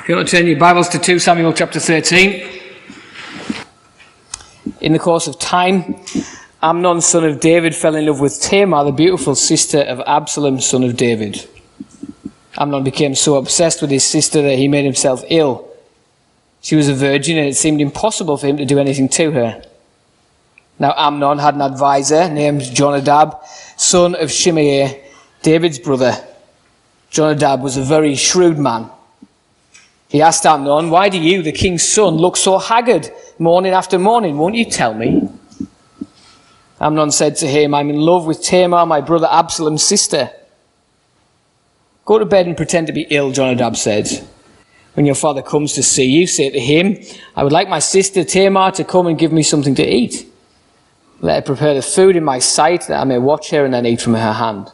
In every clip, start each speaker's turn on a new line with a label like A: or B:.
A: If you want to turn your Bibles to 2 Samuel chapter 13. In the course of time, Amnon, son of David, fell in love with Tamar, the beautiful sister of Absalom, son of David. Amnon became so obsessed with his sister that he made himself ill. She was a virgin and it seemed impossible for him to do anything to her. Now Amnon had an advisor named Jonadab, son of Shimei, David's brother. Jonadab was a very shrewd man. He asked Amnon, "Why do you, the king's son, look so haggard morning after morning? Won't you tell me?" Amnon said to him, "I'm in love with Tamar, my brother Absalom's sister." "Go to bed and pretend to be ill," Jonadab said. "When your father comes to see you, say to him, 'I would like my sister Tamar to come and give me something to eat. Let her prepare the food in my sight, that I may watch her and then eat from her hand.'"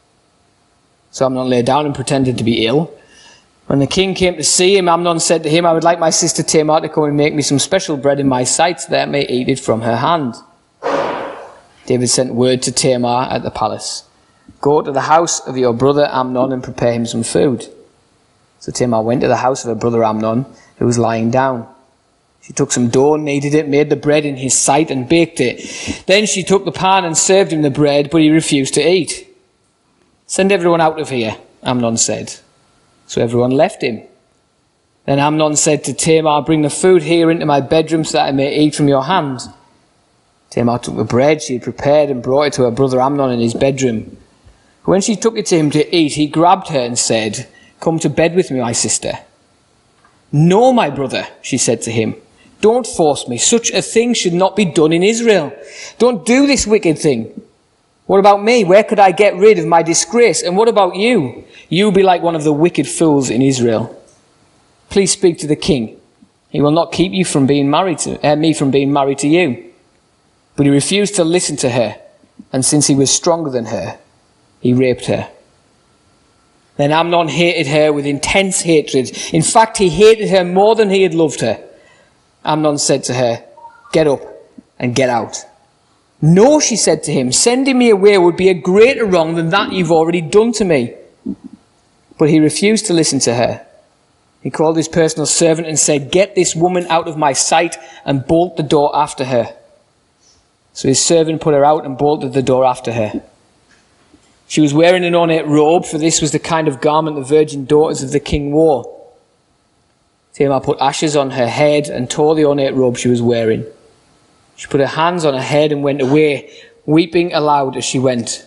A: So Amnon lay down and pretended to be ill. When the king came to see him, Amnon said to him, "I would like my sister Tamar to come and make me some special bread in my sight, so that I may eat it from her hand." David sent word to Tamar at the palace, "Go to the house of your brother Amnon and prepare him some food." So Tamar went to the house of her brother Amnon, who was lying down. She took some dough, kneaded it, made the bread in his sight, and baked it. Then she took the pan and served him the bread, but he refused to eat. "Send everyone out of here," Amnon said. So everyone left him. Then Amnon said to Tamar, "Bring the food here into my bedroom so that I may eat from your hand." Tamar took the bread she had prepared and brought it to her brother Amnon in his bedroom. When she took it to him to eat, he grabbed her and said, "Come to bed with me, my sister." "No, my brother," she said to him. "Don't force me. Such a thing should not be done in Israel. Don't do this wicked thing. What about me? Where could I get rid of my disgrace? And what about you? You be like one of the wicked fools in Israel. Please speak to the king. He will not keep you from being married to me from being married to you." But he refused to listen to her, and since he was stronger than her, he raped her. Then Amnon hated her with intense hatred. In fact, he hated her more than he had loved her. Amnon said to her, "Get up and get out." "No," she said to him, "sending me away would be a greater wrong than that you've already done to me." But he refused to listen to her. He called his personal servant and said, "Get this woman out of my sight and bolt the door after her." So his servant put her out and bolted the door after her. She was wearing an ornate robe, for this was the kind of garment the virgin daughters of the king wore. Tamar put ashes on her head and tore the ornate robe she was wearing. She put her hands on her head and went away, weeping aloud as she went.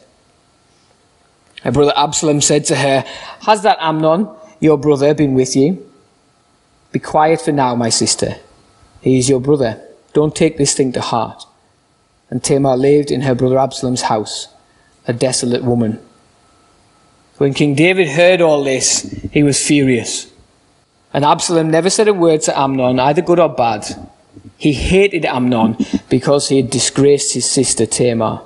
A: Her brother Absalom said to her, "Has that Amnon, your brother, been with you? Be quiet for now, my sister. He is your brother. Don't take this thing to heart." And Tamar lived in her brother Absalom's house, a desolate woman. When King David heard all this, he was furious. And Absalom never said a word to Amnon, either good or bad. He hated Amnon because he had disgraced his sister Tamar.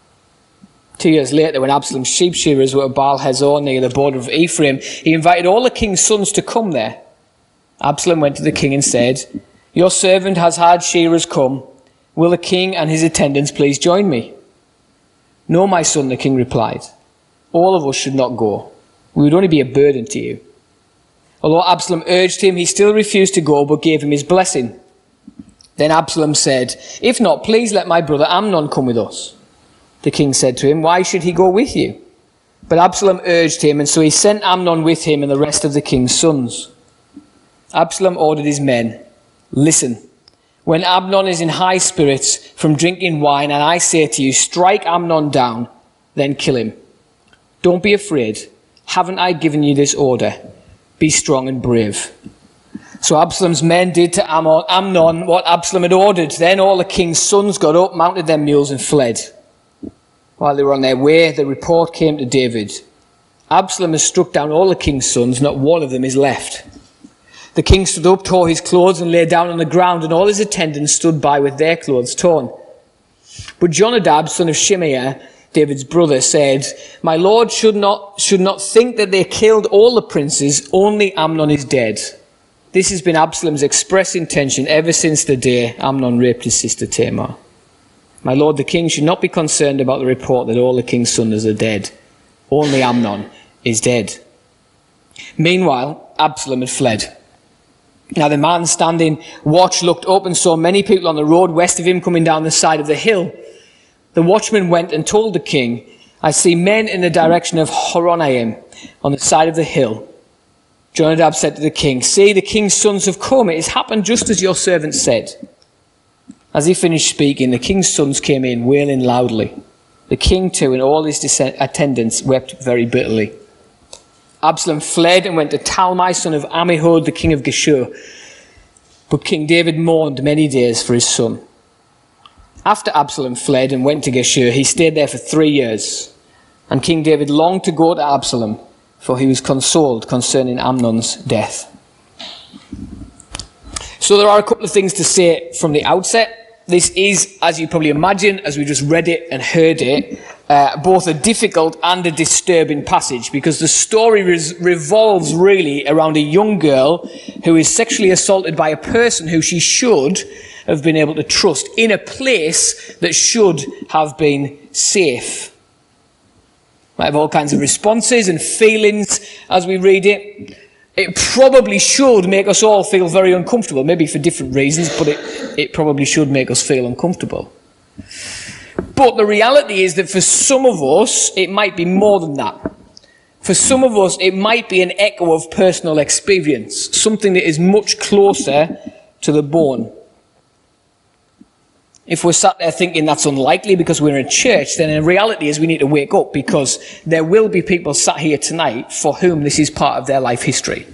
A: 2 years later, when Absalom's sheep shearers were at Baal Hazor near the border of Ephraim, he invited all the king's sons to come there. Absalom went to the king and said, "Your servant has had shearers come. Will the king and his attendants please join me?" "No, my son," the king replied. "All of us should not go. We would only be a burden to you." Although Absalom urged him, he still refused to go, but gave him his blessing. Then Absalom said, "If not, please let my brother Amnon come with us." The king said to him, "Why should he go with you?" But Absalom urged him, and so he sent Amnon with him and the rest of the king's sons. Absalom ordered his men, "Listen, when Amnon is in high spirits from drinking wine, and I say to you, strike Amnon down, then kill him. Don't be afraid. Haven't I given you this order? Be strong and brave." So Absalom's men did to Amnon what Absalom had ordered. Then all the king's sons got up, mounted their mules, and fled. While they were on their way, the report came to David, "Absalom has struck down all the king's sons, not one of them is left." The king stood up, tore his clothes, and lay down on the ground, and all his attendants stood by with their clothes torn. But Jonadab, son of Shimei, David's brother, said, "My lord should not think that they killed all the princes, only Amnon is dead. This has been Absalom's express intention ever since the day Amnon raped his sister Tamar. My lord the king should not be concerned about the report that all the king's sons are dead. Only Amnon is dead." Meanwhile, Absalom had fled. Now the man standing watch looked up and saw many people on the road west of him coming down the side of the hill. The watchman went and told the king, I see men in the direction of Horonaim on the side of the hill. Jonadab said to the king, see, the king's sons have come. It has happened just as your servant said. As he finished speaking, the king's sons came in, wailing loudly. The king too and all his attendants wept very bitterly. Absalom fled and went to Talmai, son of Ammihud, the king of Geshur. But King David mourned many days for his son. After Absalom fled and went to Geshur, he stayed there for 3 years. And King David longed to go to Absalom, for he was consoled concerning Amnon's death. So there are a couple of things to say from the outset. This is, as you probably imagine, as we just read it and heard it, both a difficult and a disturbing passage, because the story revolves really around a young girl who is sexually assaulted by a person who she should have been able to trust in a place that should have been safe. Might have all kinds of responses and feelings as we read it. It probably should make us all feel very uncomfortable, maybe for different reasons, but it probably should make us feel uncomfortable. But the reality is that for some of us, it might be more than that. For some of us, it might be an echo of personal experience, something that is much closer to the bone. If we're sat there thinking that's unlikely because we're in a church, then the reality is we need to wake up, because there will be people sat here tonight for whom this is part of their life history.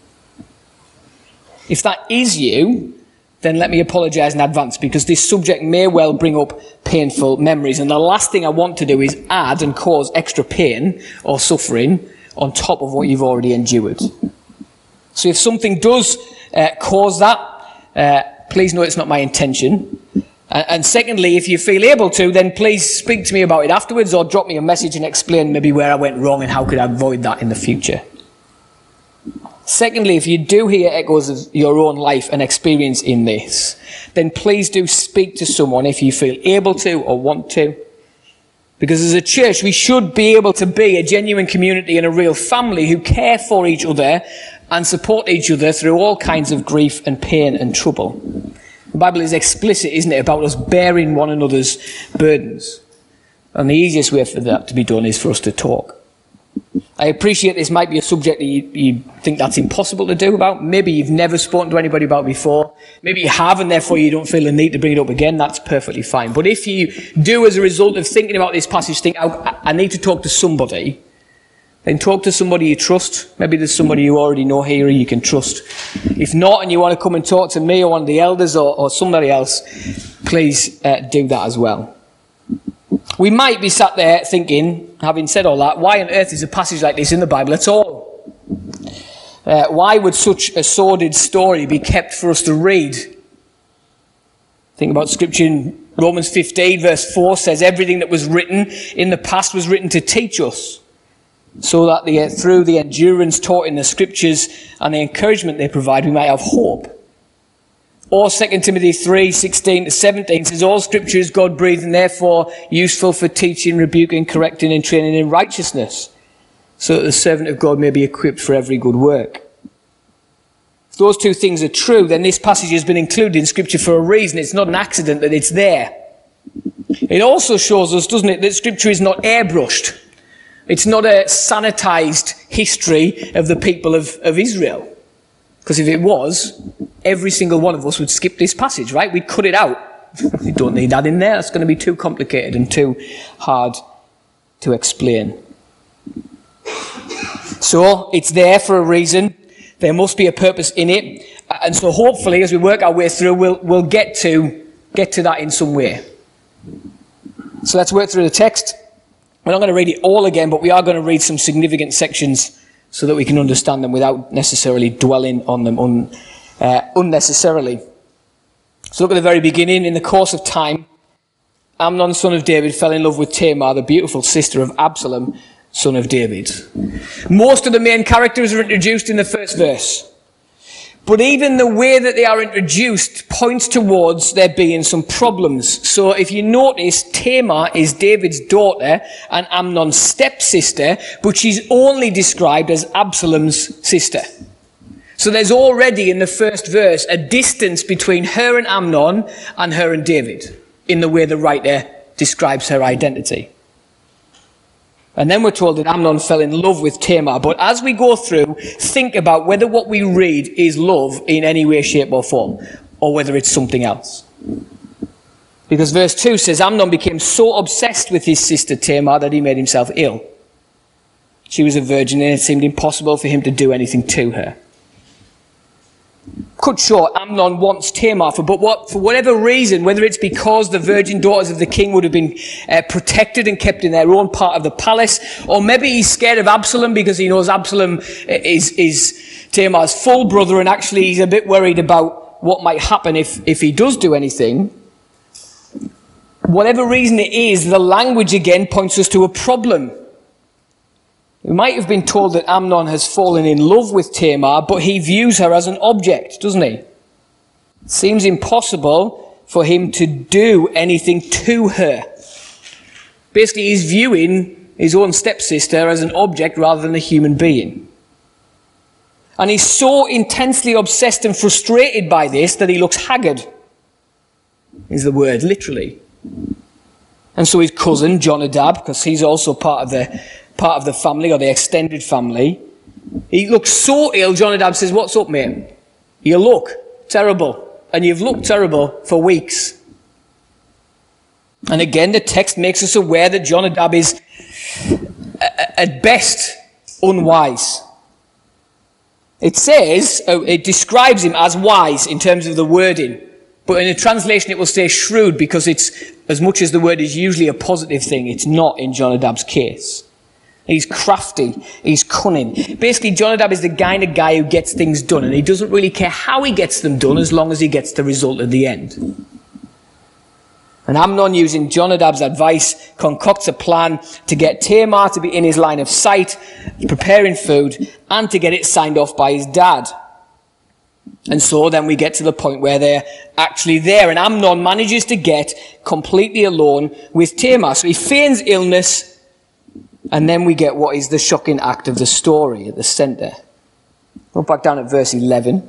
A: If that is you, then let me apologise in advance, because this subject may well bring up painful memories. And the last thing I want to do is add and cause extra pain or suffering on top of what you've already endured. So if something does cause that, please know it's not my intention. And secondly, if you feel able to, then please speak to me about it afterwards, or drop me a message and explain maybe where I went wrong and how could I avoid that in the future. Secondly, if you do hear echoes of your own life and experience in this, then please do speak to someone if you feel able to or want to. Because as a church, we should be able to be a genuine community and a real family who care for each other and support each other through all kinds of grief and pain and trouble. The Bible is explicit, isn't it, about us bearing one another's burdens. And the easiest way for that to be done is for us to talk. I appreciate this might be a subject that you think that's impossible to do about. Maybe you've never spoken to anybody about it before. Maybe you have, and therefore you don't feel the need to bring it up again. That's perfectly fine. But if you do, as a result of thinking about this passage, think, I need to talk to somebody, then talk to somebody you trust. Maybe there's somebody you already know here you can trust. If not, and you want to come and talk to me or one of the elders or somebody else, please do that as well. We might be sat there thinking, having said all that, why on earth is a passage like this in the Bible at all? Why would such a sordid story be kept for us to read? Think about Scripture in Romans 15 verse 4 says, everything that was written in the past was written to teach us, so that through the endurance taught in the Scriptures and the encouragement they provide, we might have hope. Or 2 Timothy 3:16-17 says, all Scripture is God-breathed and therefore useful for teaching, rebuking, correcting and training in righteousness, so that the servant of God may be equipped for every good work. If those two things are true, then this passage has been included in Scripture for a reason. It's not an accident that it's there. It also shows us, doesn't it, that Scripture is not airbrushed. It's not a sanitized history of the people of Israel. Because if it was, every single one of us would skip this passage, right? We'd cut it out. We don't need that in there. That's going to be too complicated and too hard to explain. So, it's there for a reason. There must be a purpose in it. And so hopefully, as we work our way through, we'll get to that in some way. So let's work through the text. We're not going to read it all again, but we are going to read some significant sections so that we can understand them without necessarily dwelling on them unnecessarily. So look at the very beginning. In the course of time, Amnon, son of David, fell in love with Tamar, the beautiful sister of Absalom, son of David. Most of the main characters are introduced in the first verse. But even the way that they are introduced points towards there being some problems. So if you notice, Tamar is David's daughter and Amnon's stepsister, but she's only described as Absalom's sister. So there's already in the first verse a distance between her and Amnon and her and David in the way the writer describes her identity. And then we're told that Amnon fell in love with Tamar. But as we go through, think about whether what we read is love in any way, shape or form, or whether it's something else. Because verse 2 says, Amnon became so obsessed with his sister Tamar that he made himself ill. She was a virgin and it seemed impossible for him to do anything to her. Cut short, Amnon wants Tamar, for whatever reason, whether it's because the virgin daughters of the king would have been protected and kept in their own part of the palace, or maybe he's scared of Absalom because he knows Absalom is Tamar's full brother, and actually he's a bit worried about what might happen if he does do anything. Whatever reason it is, the language again points us to a problem. We might have been told that Amnon has fallen in love with Tamar, but he views her as an object, doesn't he? It seems impossible for him to do anything to her. Basically, he's viewing his own stepsister as an object rather than a human being. And he's so intensely obsessed and frustrated by this that he looks haggard, is the word, literally. And so his cousin, Jonadab, because he's also part of the family, or the extended family, he looks so ill. Jonadab says, "What's up, mate? You look terrible, and you've looked terrible for weeks." And again, the text makes us aware that Jonadab is, at best, unwise. It says, it describes him as wise in terms of the wording, but in a translation it will say shrewd, because it's, as much as the word is usually a positive thing, it's not in Jonadab's case. He's crafty, he's cunning. Basically, Jonadab is the kind of guy who gets things done, and he doesn't really care how he gets them done as long as he gets the result at the end. And Amnon, using Jonadab's advice, concocts a plan to get Tamar to be in his line of sight, preparing food, and to get it signed off by his dad. And so then we get to the point where they're actually there, and Amnon manages to get completely alone with Tamar. So he feigns illness, and then we get what is the shocking act of the story at the centre. Go back down at verse 11.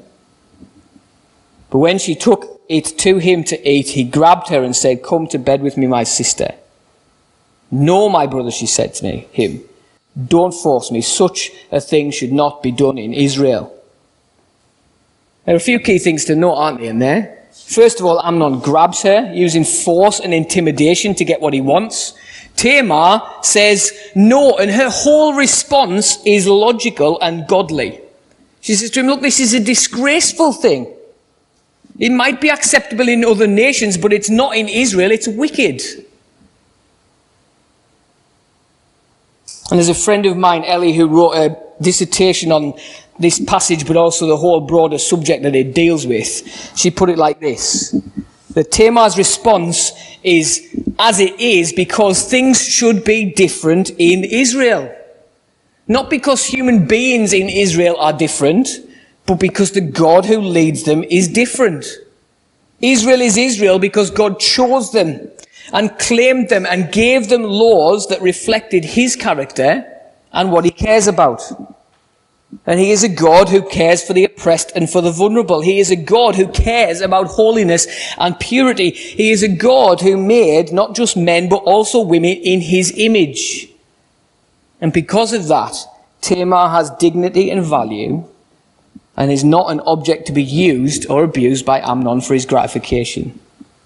A: But when she took it to him to eat, he grabbed her and said, "Come to bed with me, my sister." "No, my brother," she said to him. "Don't force me. Such a thing should not be done in Israel." There are a few key things to note, aren't there, in there? First of all, Amnon grabs her, using force and intimidation to get what he wants. Tamar says no, and her whole response is logical and godly. She says to him, "Look, this is a disgraceful thing. It might be acceptable in other nations, but it's not in Israel. It's wicked." And there's a friend of mine, Ellie, who wrote a dissertation on this passage, but also the whole broader subject that it deals with. She put it like this: that Tamar's response is as it is because things should be different in Israel. Not because human beings in Israel are different, but because the God who leads them is different. Israel is Israel because God chose them and claimed them and gave them laws that reflected his character and what he cares about. And he is a God who cares for the oppressed and for the vulnerable. He is a God who cares about holiness and purity. He is a God who made not just men but also women in his image. And because of that, Tamar has dignity and value and is not an object to be used or abused by Amnon for his gratification.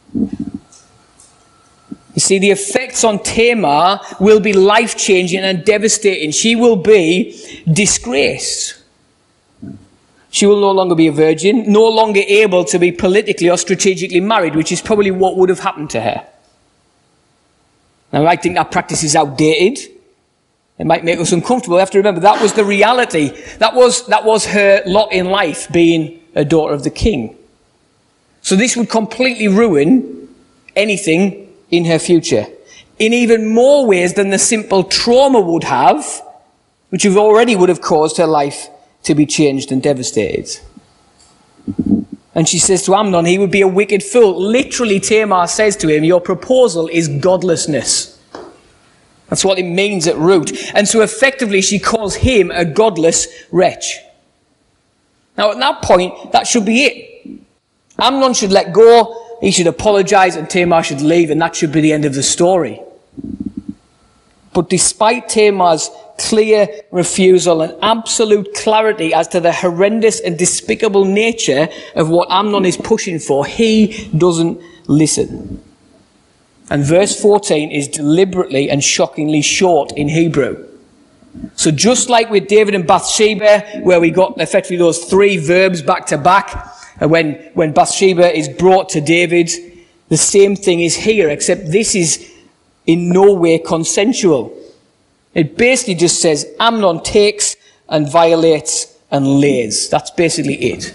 A: You see, the effects on Tamar will be life-changing and devastating. She will be disgraced. She will no longer be a virgin, no longer able to be politically or strategically married, which is probably what would have happened to her. Now, I think that practice is outdated. It might make us uncomfortable. We have to remember that was the reality. That was her lot in life, being a daughter of the king. So this would completely ruin anything in her future, in even more ways than the simple trauma would have, which already would have caused her life to be changed and devastated. And she says to Amnon, he would be a wicked fool. Literally, Tamar says to him, your proposal is godlessness. That's what it means at root. And so effectively, she calls him a godless wretch. Now at that point, that should be it. Amnon should let go, he should apologize, and Tamar should leave, and that should be the end of the story. But despite Tamar's clear refusal and absolute clarity as to the horrendous and despicable nature of what Amnon is pushing for, he doesn't listen. And verse 14 is deliberately and shockingly short in Hebrew. So just like with David and Bathsheba, where we got effectively those three verbs back to back, when Bathsheba is brought to David, the same thing is here, except this is in no way consensual. It basically just says Amnon takes and violates and lays. That's basically it.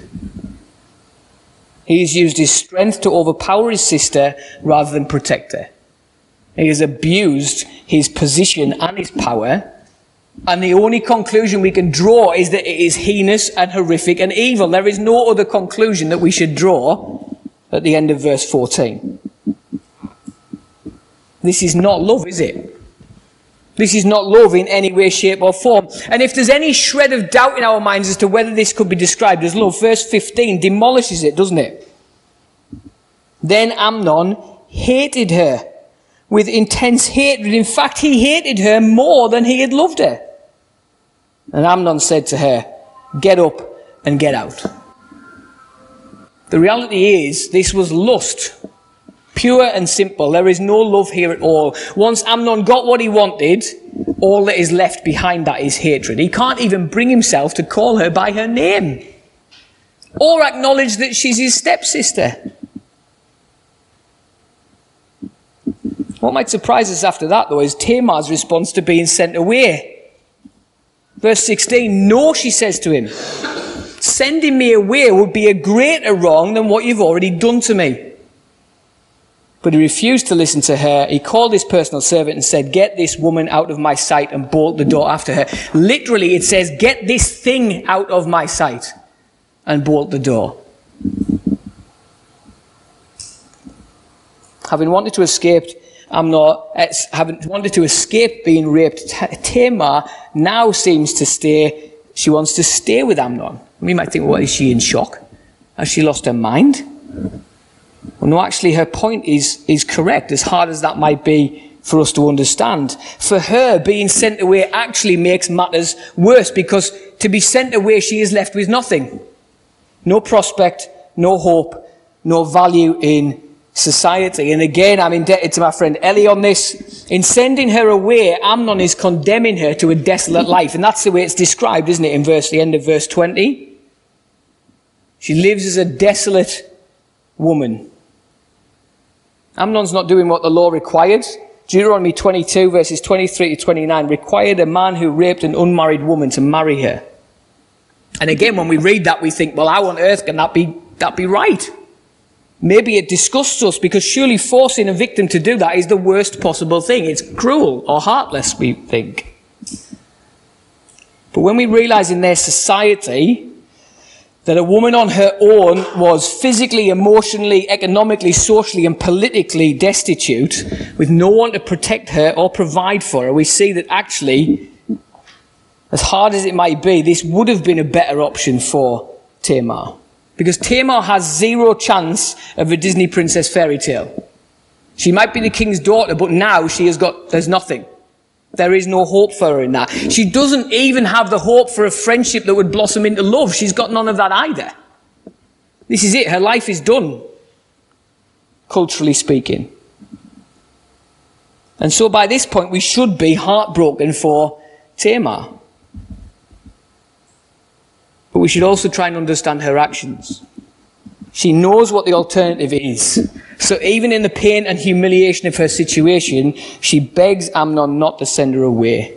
A: He has used his strength to overpower his sister rather than protect her. He has abused his position and his power. And the only conclusion we can draw is that it is heinous and horrific and evil. There is no other conclusion that we should draw at the end of verse 14. This is not love, is it? This is not love in any way, shape or form. And if there's any shred of doubt in our minds as to whether this could be described as love, verse 15 demolishes it, doesn't it? Then Amnon hated her with intense hatred. In fact, he hated her more than he had loved her. And Amnon said to her, "Get up and get out." The reality is, this was lust. Pure and simple. There is no love here at all. Once Amnon got what he wanted, all that is left behind that is hatred. He can't even bring himself to call her by her name or acknowledge that she's his stepsister. What might surprise us after that, though, is Tamar's response to being sent away. Verse 16, "No," she says to him, "sending me away would be a greater wrong than what you've already done to me." But he refused to listen to her. He called his personal servant and said, "Get this woman out of my sight," and bolt the door after her. Literally, it says, "Get this thing out of my sight," and bolt the door. Having wanted to escape being raped, Tamar now seems to stay. She wants to stay with Amnon. We might think, well, is she in shock? Has she lost her mind? Well, no, actually, her point is correct, as hard as that might be for us to understand. For her, being sent away actually makes matters worse, because to be sent away, she is left with nothing. No prospect, no hope, no value in society. And again, I'm indebted to my friend Ellie on this. In sending her away, Amnon is condemning her to a desolate life. And that's the way it's described, isn't it, in the end of verse 20? She lives as a desolate woman. Amnon's not doing what the law required. Deuteronomy 22 verses 23 to 29 required a man who raped an unmarried woman to marry her. And again, when we read that, we think, well, how on earth can that be right? Maybe it disgusts us, because surely forcing a victim to do that is the worst possible thing. It's cruel or heartless, we think. But when we realize in their society that a woman on her own was physically, emotionally, economically, socially and politically destitute, with no one to protect her or provide for her, we see that actually, as hard as it might be, this would have been a better option for Tamar. Because Tamar has zero chance of a Disney princess fairy tale. She might be the king's daughter, but now there's nothing. There is no hope for her in that. She doesn't even have the hope for a friendship that would blossom into love. She's got none of that either. This is it. Her life is done, culturally speaking. And so by this point, we should be heartbroken for Tamar. But we should also try and understand her actions. She knows what the alternative is. So even in the pain and humiliation of her situation, she begs Amnon not to send her away.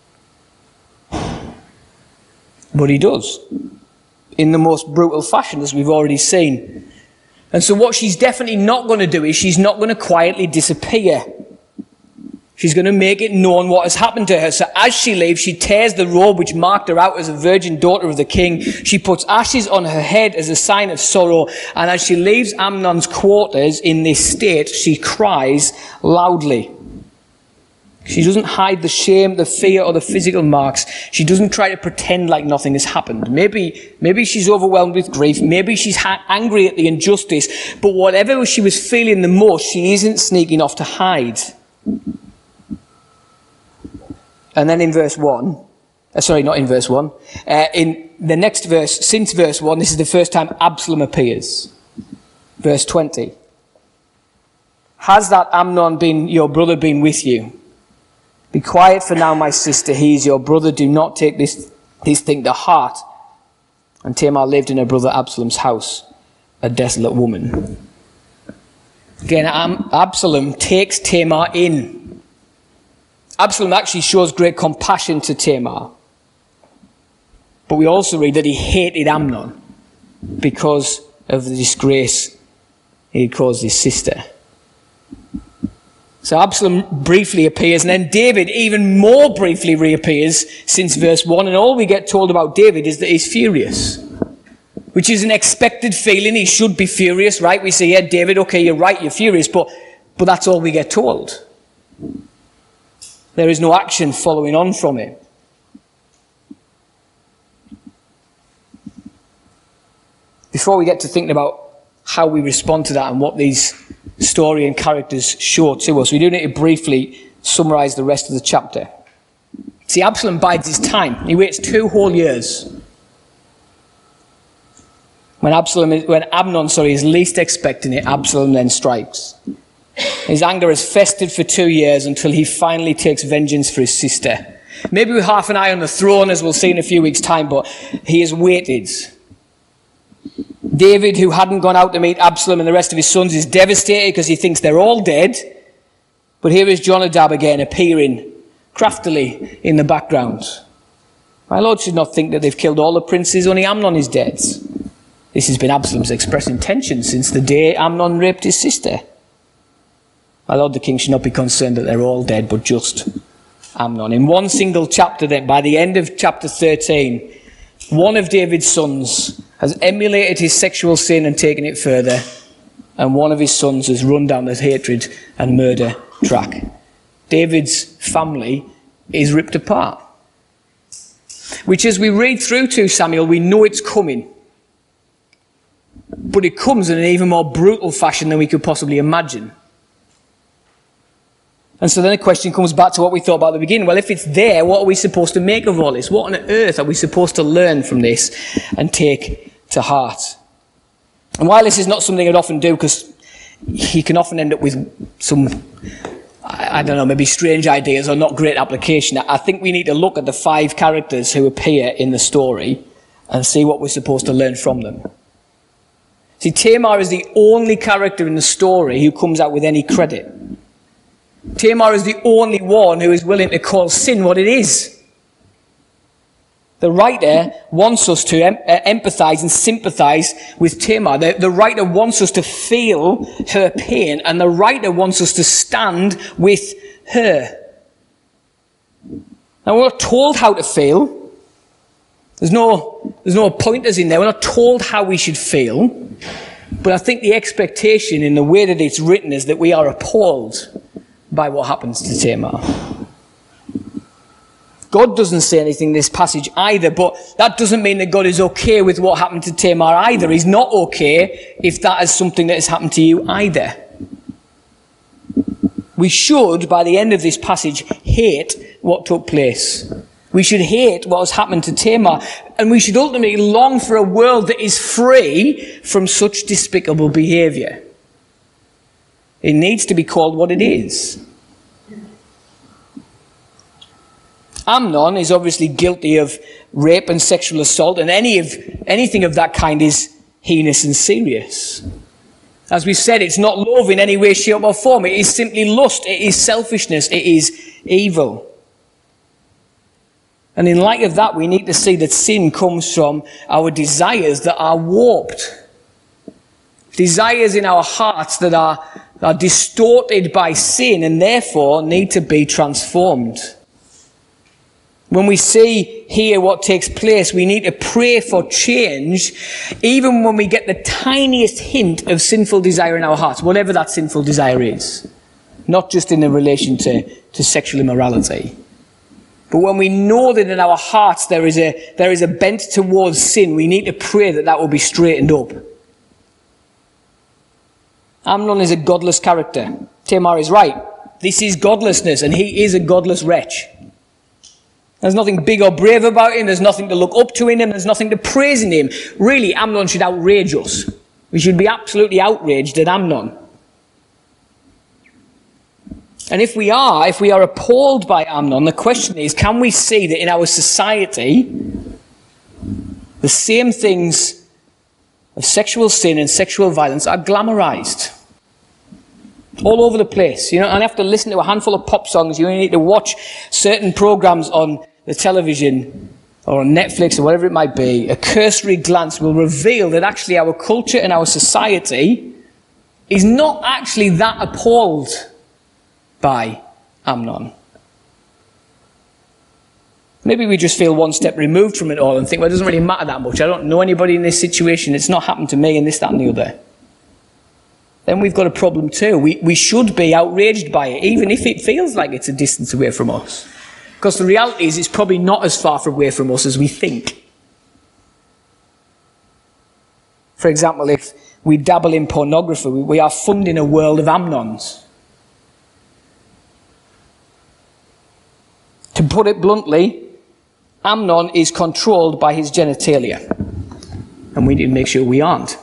A: But he does, in the most brutal fashion, as we've already seen. And so what she's definitely not going to do is she's not going to quietly disappear. She's going to make it known what has happened to her. So as she leaves, she tears the robe which marked her out as a virgin daughter of the king. She puts ashes on her head as a sign of sorrow. And as she leaves Amnon's quarters in this state, she cries loudly. She doesn't hide the shame, the fear, or the physical marks. She doesn't try to pretend like nothing has happened. Maybe she's overwhelmed with grief. Maybe she's angry at the injustice. But whatever she was feeling the most, she isn't sneaking off to hide. And then in verse 1, not in verse 1, in the next verse, since verse 1, this is the first time Absalom appears. Verse 20. Has that Amnon your brother been with you? Be quiet for now, my sister. He is your brother. Do not take this thing to heart. And Tamar lived in her brother Absalom's house, a desolate woman. Again, Absalom takes Tamar in. Absalom actually shows great compassion to Tamar. But we also read that he hated Amnon because of the disgrace he had caused his sister. So Absalom briefly appears, and then David even more briefly reappears since verse 1, and all we get told about David is that he's furious, which is an expected feeling. He should be furious, right? We say, yeah, David, okay, you're right, you're furious, but that's all we get told. There is no action following on from it. Before we get to thinking about how we respond to that and what these story and characters show to us, we do need to briefly summarise the rest of the chapter. See, Absalom bides his time. He waits 2 whole years. When Amnon is least expecting it, Absalom then strikes. His anger has festered for 2 years until he finally takes vengeance for his sister. Maybe with half an eye on the throne, as we'll see in a few weeks' time, but he has waited. David, who hadn't gone out to meet Absalom and the rest of his sons, is devastated because he thinks they're all dead. But here is Jonadab again appearing craftily in the background. My lord should not think that they've killed all the princes, only Amnon is dead. This has been Absalom's express intention since the day Amnon raped his sister. My lord the king should not be concerned that they're all dead, but just Amnon. In one single chapter then, by the end of chapter 13, one of David's sons has emulated his sexual sin and taken it further, and one of his sons has run down the hatred and murder track. David's family is ripped apart, which, as we read through 2 Samuel, we know it's coming, but it comes in an even more brutal fashion than we could possibly imagine. And so then the question comes back to what we thought about at the beginning. Well, if it's there, what are we supposed to make of all this? What on earth are we supposed to learn from this and take to heart? And while this is not something I'd often do, because you can often end up with some, I don't know, maybe strange ideas or not great application, I think we need to look at the 5 characters who appear in the story and see what we're supposed to learn from them. See, Tamar is the only character in the story who comes out with any credit. Tamar is the only one who is willing to call sin what it is. The writer wants us to empathise and sympathise with Tamar. The writer wants us to feel her pain, and the writer wants us to stand with her. Now, we're not told how to feel. There's no pointers in there. We're not told how we should feel. But I think the expectation in the way that it's written is that we are appalled by what happens to Tamar. God doesn't say anything in this passage either, but that doesn't mean that God is okay with what happened to Tamar either. He's not okay if that is something that has happened to you either. We should, by the end of this passage, hate what took place. We should hate what has happened to Tamar, and we should ultimately long for a world that is free from such despicable behaviour. It needs to be called what it is. Amnon is obviously guilty of rape and sexual assault, and anything of that kind is heinous and serious. As we've said, it's not love in any way, shape or form. It is simply lust. It is selfishness. It is evil. And in light of that, we need to see that sin comes from our desires that are warped. Desires in our hearts that are distorted by sin and therefore need to be transformed. When we see here what takes place, we need to pray for change, even when we get the tiniest hint of sinful desire in our hearts, whatever that sinful desire is. not just in relation to sexual immorality. But when we know that in our hearts there is a bent towards sin, we need to pray that that will be straightened up. Amnon is a godless character. Tamar is right. This is godlessness, and he is a godless wretch. There's nothing big or brave about him. There's nothing to look up to in him. There's nothing to praise in him. Really, Amnon should outrage us. We should be absolutely outraged at Amnon. And if we are appalled by Amnon, the question is, can we see that in our society, the same things of sexual sin and sexual violence are glamorized? All over the place. You know, and you have to listen to a handful of pop songs. You need to watch certain programs on the television or on Netflix or whatever it might be. A cursory glance will reveal that actually our culture and our society is not actually that appalled by Amnon. Maybe we just feel one step removed from it all and think, well, it doesn't really matter that much. I don't know anybody in this situation. It's not happened to me and this, that and the other. Then we've got a problem too. We should be outraged by it, even if it feels like it's a distance away from us. Because the reality is it's probably not as far away from us as we think. For example, if we dabble in pornography, we are funding a world of Amnons. To put it bluntly, Amnon is controlled by his genitalia. And we need to make sure we aren't.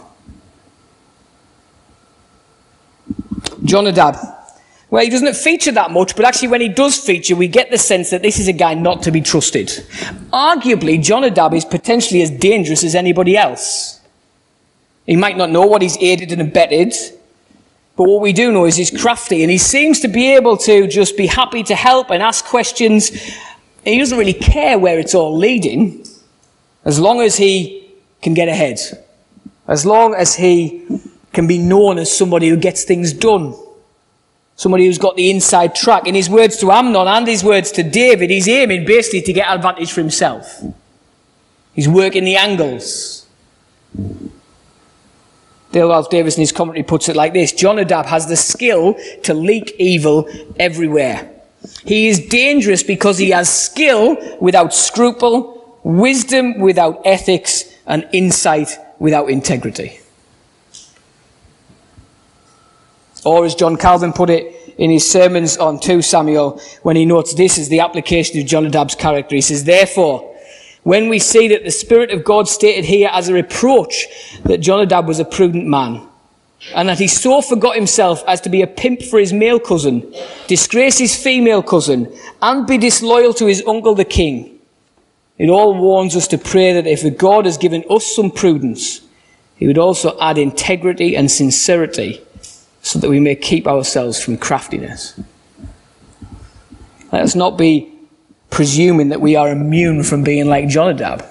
A: Jonadab. Well, he doesn't feature that much, but actually when he does feature, we get the sense that this is a guy not to be trusted. Arguably, Jonadab is potentially as dangerous as anybody else. He might not know what he's aided and abetted, but what we do know is he's crafty, and he seems to be able to just be happy to help and ask questions. He doesn't really care where it's all leading, as long as he can get ahead. As long as he can be known as somebody who gets things done. Somebody who's got the inside track. In his words to Amnon and his words to David, he's aiming basically to get advantage for himself. He's working the angles. Dale Ralph Davis in his commentary puts it like this: Jonadab has the skill to leak evil everywhere. He is dangerous because he has skill without scruple, wisdom without ethics, and insight without integrity. Or as John Calvin put it in his sermons on 2 Samuel, when he notes this as the application of Jonadab's character, he says, therefore, when we see that the Spirit of God stated here as a reproach that Jonadab was a prudent man, and that he so forgot himself as to be a pimp for his male cousin, disgrace his female cousin, and be disloyal to his uncle the king, it all warns us to pray that if God has given us some prudence, he would also add integrity and sincerity, so that we may keep ourselves from craftiness. Let us not be presuming that we are immune from being like Jonadab.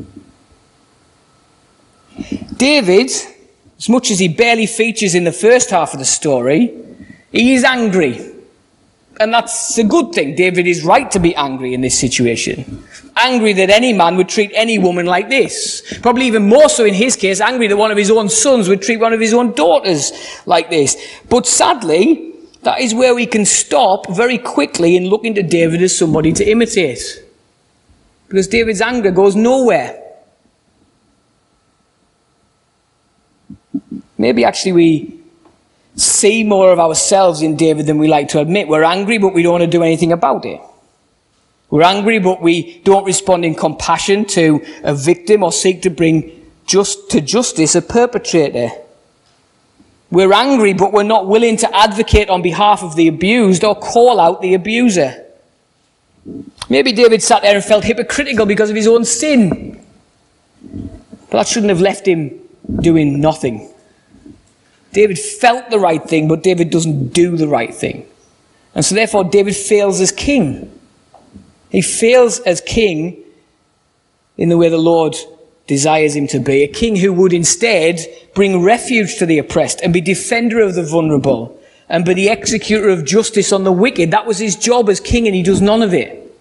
A: David, as much as he barely features in the first half of the story, he is angry. And that's a good thing. David is right to be angry in this situation. Angry that any man would treat any woman like this. Probably even more so in his case, angry that one of his own sons would treat one of his own daughters like this. But sadly, that is where we can stop very quickly in looking to David as somebody to imitate. Because David's anger goes nowhere. Maybe actually we see more of ourselves in David than we like to admit. We're angry, but we don't want to do anything about it. We're angry, but we don't respond in compassion to a victim or seek to bring to justice a perpetrator. We're angry, but we're not willing to advocate on behalf of the abused or call out the abuser. Maybe David sat there and felt hypocritical because of his own sin. But that shouldn't have left him doing nothing. David felt the right thing, but David doesn't do the right thing. And so therefore David fails as king. He fails as king in the way the Lord desires him to be. A king who would instead bring refuge to the oppressed and be defender of the vulnerable and be the executor of justice on the wicked. That was his job as king, and he does none of it.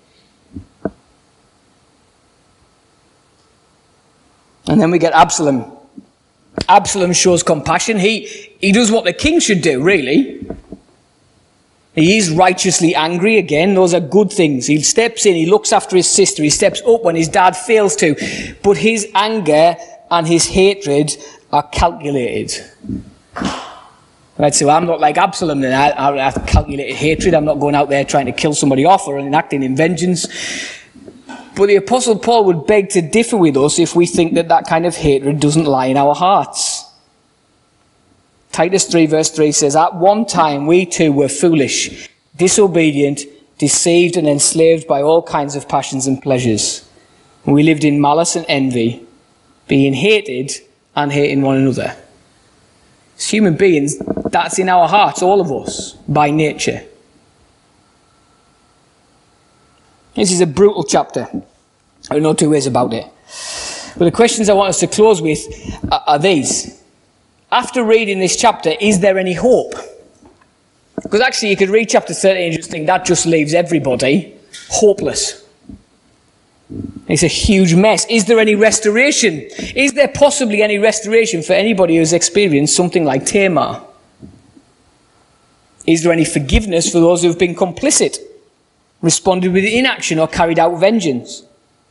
A: And then we get Absalom. Absalom shows compassion. He does what the king should do, really. He is righteously angry again. Those are good things. He steps in, he looks after his sister, he steps up when his dad fails to. But his anger and his hatred are calculated. Right, so I'm not like Absalom then. I have calculated hatred. I'm not going out there trying to kill somebody off or enacting in vengeance. But the Apostle Paul would beg to differ with us if we think that that kind of hatred doesn't lie in our hearts. Titus 3 verse 3 says, "At one time we too were foolish, disobedient, deceived and enslaved by all kinds of passions and pleasures. We lived in malice and envy, being hated and hating one another." As human beings, that's in our hearts, all of us, by nature. This is a brutal chapter. There are no two ways about it. But the questions I want us to close with are these. After reading this chapter, is there any hope? Because actually you could read chapter 13 and just think that just leaves everybody hopeless. It's a huge mess. Is there any restoration? Is there possibly any restoration for anybody who's experienced something like Tamar? Is there any forgiveness for those who've been complicit, responded with inaction or carried out vengeance?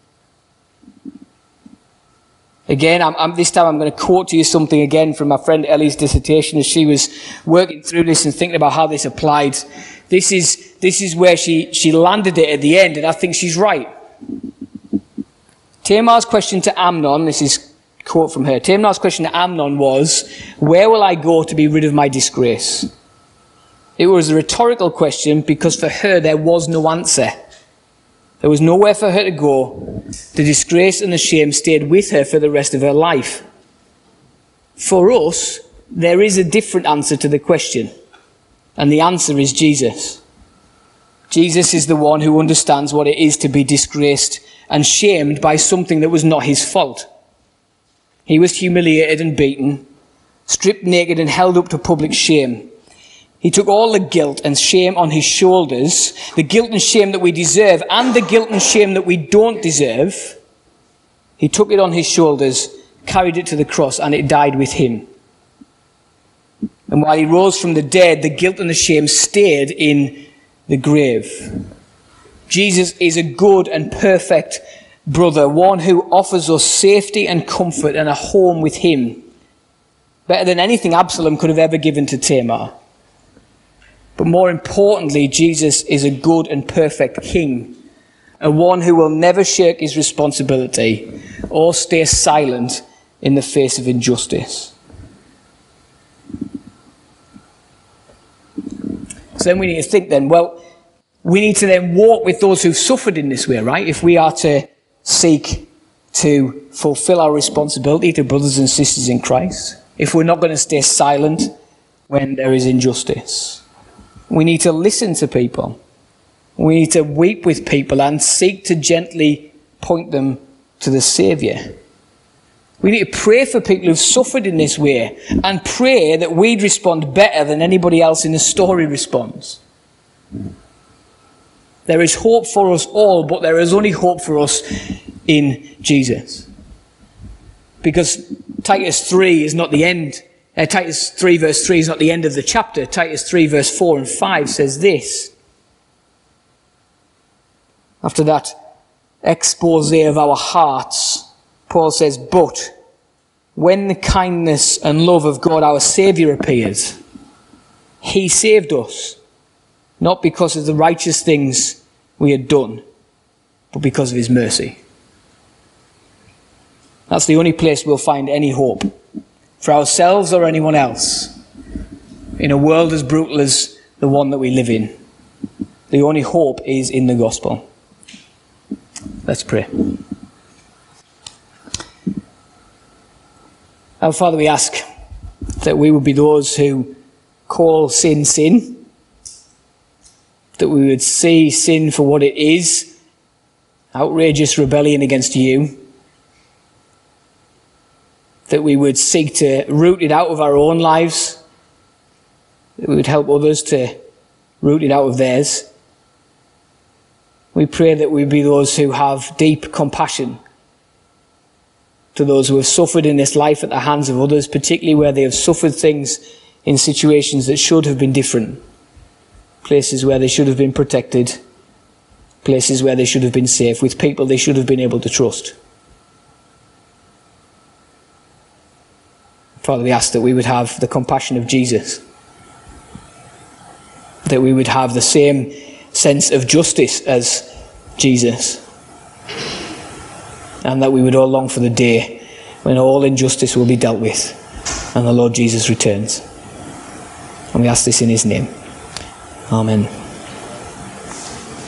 A: Again, this time I'm going to quote to you something again from my friend Ellie's dissertation as she was working through this and thinking about how this applied. This is where she landed it at the end, and I think she's right. Tamar's question to Amnon, this is a quote from her, Tamar's question to Amnon was, "Where will I go to be rid of my disgrace?" It was a rhetorical question because for her there was no answer. There was nowhere for her to go. The disgrace and the shame stayed with her for the rest of her life. For us, there is a different answer to the question. And the answer is Jesus. Jesus is the one who understands what it is to be disgraced and shamed by something that was not his fault. He was humiliated and beaten, stripped naked and held up to public shame. He took all the guilt and shame on his shoulders, the guilt and shame that we deserve and the guilt and shame that we don't deserve. He took it on his shoulders, carried it to the cross, and it died with him. And while he rose from the dead, the guilt and the shame stayed in the grave. Jesus is a good and perfect brother, one who offers us safety and comfort and a home with him, better than anything Absalom could have ever given to Tamar. But more importantly, Jesus is a good and perfect king, and one who will never shirk his responsibility or stay silent in the face of injustice. So then we need to think then, well, we need to then walk with those who've suffered in this way, right? If we are to seek to fulfill our responsibility to brothers and sisters in Christ, if we're not going to stay silent when there is injustice. We need to listen to people. We need to weep with people and seek to gently point them to the Saviour. We need to pray for people who've suffered in this way and pray that we'd respond better than anybody else in the story responds. There is hope for us all, but there is only hope for us in Jesus. Because Titus 3 is not the end. Titus 3 verse 3 is not the end of the chapter. Titus 3 verse 4 and 5 says this. After that expose of our hearts, Paul says, "But when the kindness and love of God our Saviour appeared, he saved us, not because of the righteous things we had done, but because of his mercy." That's the only place we'll find any hope for ourselves or anyone else in a world as brutal as the one that we live in. The only hope is in the gospel. Let's pray. Our Father, we ask that we would be those who call sin, sin, that we would see sin for what it is, outrageous rebellion against you, that we would seek to root it out of our own lives, that we would help others to root it out of theirs. We pray that we be those who have deep compassion to those who have suffered in this life at the hands of others, particularly where they have suffered things in situations that should have been different. places where they should have been protected, places where they should have been safe, with people they should have been able to trust. Father, we ask that we would have the compassion of Jesus, that we would have the same sense of justice as Jesus, and that we would all long for the day when all injustice will be dealt with and the Lord Jesus returns. And we ask this in his name. Amen.